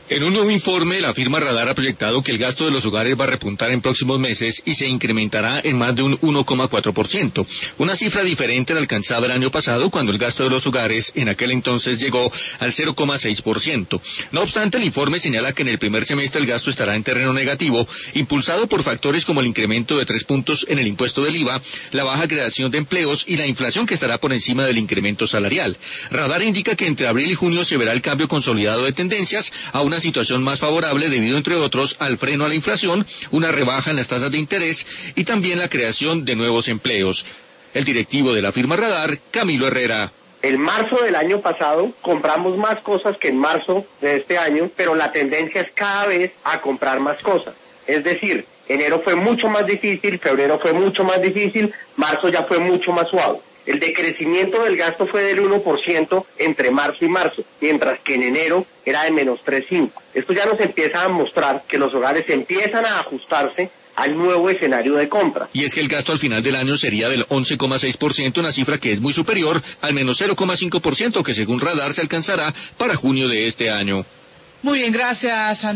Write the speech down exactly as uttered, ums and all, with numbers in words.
En un nuevo informe, la firma Radar ha proyectado que el gasto de los hogares va a repuntar en próximos meses y se incrementará en más de un uno coma cuatro por ciento, una cifra diferente a la alcanzada el año pasado, cuando el gasto de los hogares en aquel entonces llegó al cero coma seis por ciento. No obstante, el informe señala que en el primer semestre el gasto estará en terreno negativo, impulsado por factores como el incremento de tres puntos en el impuesto del I V A, la baja creación de empleos y la inflación, que estará por encima del incremento salarial. Radar indica que entre abril y junio se verá el cambio consolidado de tendencias a una situación más favorable debido, entre otros, al freno a la inflación, una rebaja en las tasas de interés y también la creación de nuevos empleos. El directivo de la firma Radar, Camilo Herrera. En marzo del año pasado compramos más cosas que en marzo de este año, pero la tendencia es cada vez a comprar más cosas. Es decir, enero fue mucho más difícil, febrero fue mucho más difícil, marzo ya fue mucho más suave. El decrecimiento del gasto fue del uno por ciento entre marzo y marzo, mientras que en enero era de menos tres coma cinco por ciento. Esto ya nos empieza a mostrar que los hogares empiezan a ajustarse al nuevo escenario de compra. Y es que el gasto al final del año sería del once coma seis por ciento, una cifra que es muy superior al menos cero coma cinco por ciento que según Radar se alcanzará para junio de este año. Muy bien, gracias.